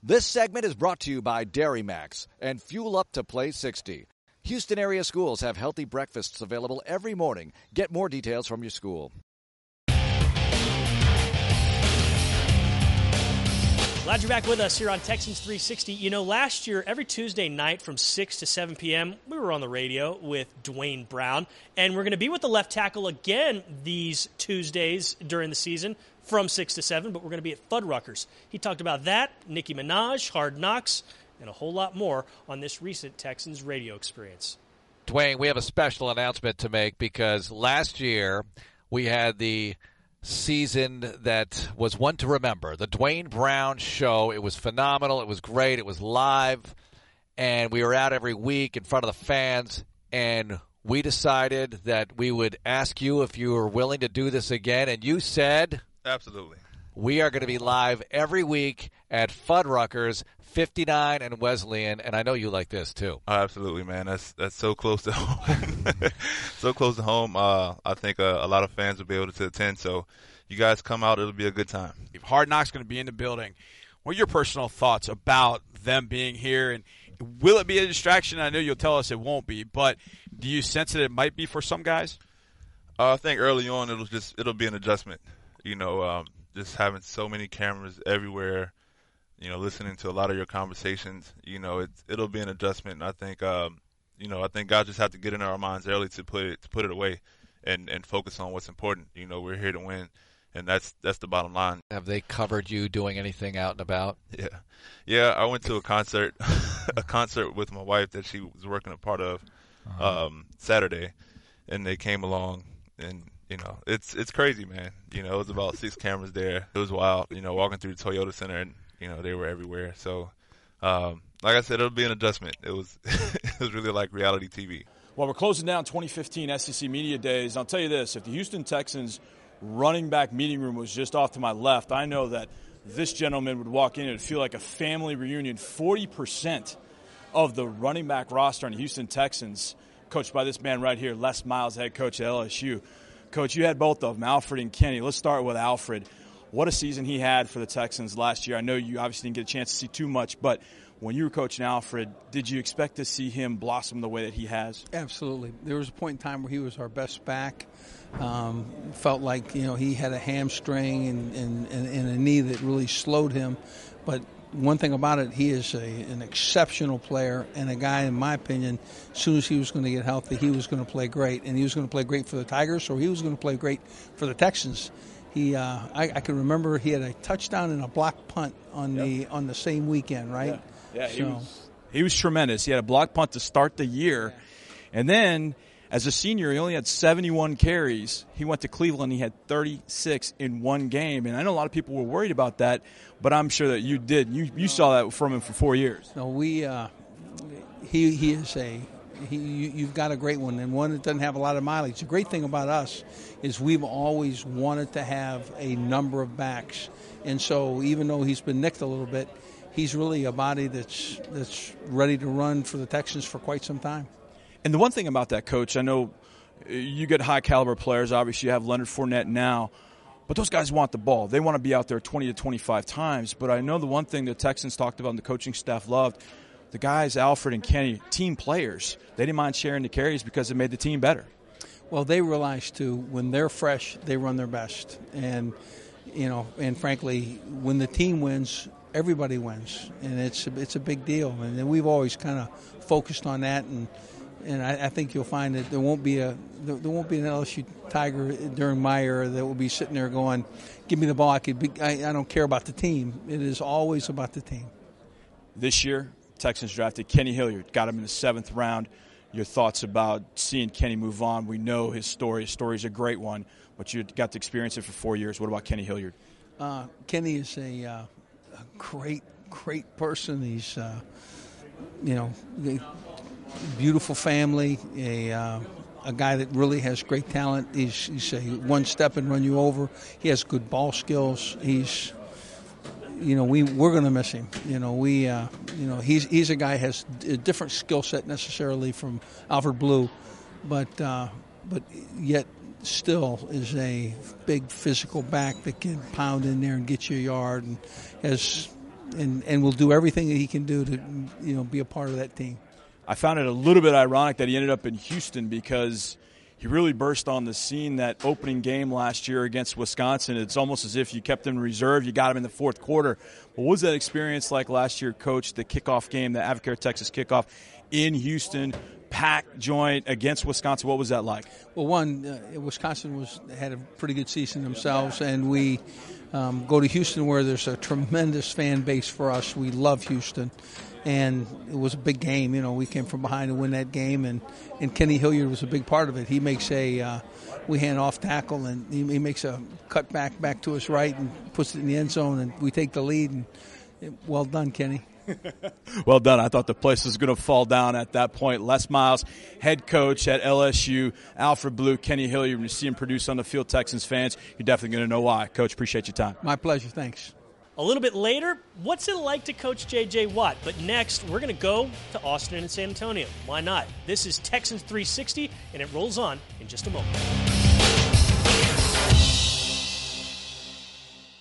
This segment is brought to you by Dairy Max and Fuel Up to Play 60. Houston area schools have healthy breakfasts available every morning. Get more details from your school. Glad you're back with us here on Texans 360. You know, last year, every Tuesday night from 6 to 7 p.m., we were on the radio with Dwayne Brown. And we're going to be with the left tackle again these Tuesdays during the season from 6 to 7, but we're going to be at Fuddruckers. He talked about that, Nicki Minaj, Hard Knocks, and a whole lot more on this recent Texans radio experience. Dwayne, we have a special announcement to make because last year we had the season that was one to remember. The Dwayne Brown Show. It was phenomenal. It was great. It was live. And we were out every week in front of the fans. And we decided that we would ask you if you were willing to do this again. And you said, absolutely. We are going to be live every week at Fuddruckers, 59 and Wesleyan. And I know you like this too. Oh, absolutely, man. That's so close to home. So close to home. I think a lot of fans will be able to attend. So you guys come out. It'll be a good time. Hard Knocks going to be in the building. What are your personal thoughts about them being here? And will it be a distraction? I know you'll tell us it won't be, but do you sense that it might be for some guys? I think early on it'll be an adjustment. You know, just having so many cameras everywhere, you know, listening to a lot of your conversations, you know, it'll be an adjustment. And I think, you know, I think guys just have to get in our minds early to put it away and focus on what's important. You know, we're here to win, and that's the bottom line. Have they covered you doing anything out and about? Yeah. I went to a concert, with my wife that she was working a part of Saturday, and they came along and. You know, it's crazy, man. You know, it was about 6 cameras there. It was wild, you know, walking through the Toyota Center, and, you know, they were everywhere. So, like I said, it'll be an adjustment. It was it was really like reality TV. Well, we're closing down 2015 SEC Media Days. I'll tell you this, if the Houston Texans running back meeting room was just off to my left, I know that this gentleman would walk in and it would feel like a family reunion. 40% of the running back roster on the Houston Texans, coached by this man right here, Les Miles, head coach at LSU. Coach, you had both of them, Alfred and Kenny. Let's start with Alfred. What a season he had for the Texans last year. I know you obviously didn't get a chance to see too much, but when you were coaching Alfred, did you expect to see him blossom the way that he has? Absolutely. There was a point in time where he was our best back. Felt like, you know, he had a hamstring and a knee that really slowed him. But one thing about it, he is an exceptional player and a guy, in my opinion, as soon as he was going to get healthy, he was going to play great. And he was going to play great for the Tigers, or he was going to play great for the Texans. I can remember he had a touchdown and a block punt on the same weekend, right? Yeah, he was tremendous. He had a block punt to start the year. And then, as a senior, he only had 71 carries. He went to Cleveland. He had 36 in one game. And I know a lot of people were worried about that, but I'm sure that you did. You saw that from him for 4 years. No, you've got a great one, and one that doesn't have a lot of mileage. The great thing about us is we've always wanted to have a number of backs. And so even though he's been nicked a little bit, he's really a body that's ready to run for the Texans for quite some time. And the one thing about that, Coach, I know you get high-caliber players. Obviously, you have Leonard Fournette now. But those guys want the ball. They want to be out there 20 to 25 times. But I know the one thing the Texans talked about and the coaching staff loved, the guys, Alfred and Kenny, team players, they didn't mind sharing the carries because it made the team better. Well, they realize, too, when they're fresh, they run their best. And, you know, and frankly, when the team wins, everybody wins. And it's a big deal. And we've always kind of focused on that. And I think you'll find that there won't be an LSU Tiger during my era that will be sitting there going, "Give me the ball. I don't care about the team." It is always about the team. This year, Texans drafted Kenny Hilliard, got him in the 7th round. Your thoughts about seeing Kenny move on? We know his story. His story is a great one, but you got to experience it for 4 years. What about Kenny Hilliard? Kenny is a great person. He's, beautiful family, a guy that really has great talent. He's a one step and run you over. He has good ball skills. He's, we're going to miss him. He's a guy who has a different skill set necessarily from Alfred Blue, but yet still is a big physical back that can pound in there and get you a yard and has and will do everything that he can do to be a part of that team. I found it a little bit ironic that he ended up in Houston because he really burst on the scene that opening game last year against Wisconsin. It's almost as if you kept him in reserve. You got him in the fourth quarter. What was that experience like last year, Coach, the kickoff game, the Advocare Texas kickoff in Houston, packed joint against Wisconsin? What was that like? Well, Wisconsin had a pretty good season themselves, and we go to Houston where there's a tremendous fan base for us. We love Houston. And it was a big game. We came from behind to win that game, and Kenny Hilliard was a big part of it. He makes we hand off tackle, and he makes a cut back to us right and puts it in the end zone, and we take the lead. And well done, Kenny. Well done. I thought the place was going to fall down at that point. Les Miles, head coach at LSU, Alfred Blue, Kenny Hilliard. When you see him produce on the field, Texans fans, you're definitely going to know why. Coach, appreciate your time. My pleasure. Thanks. A little bit later, what's it like to coach J.J. Watt? But next, we're going to go to Austin and San Antonio. Why not? This is Texans 360, and it rolls on in just a moment.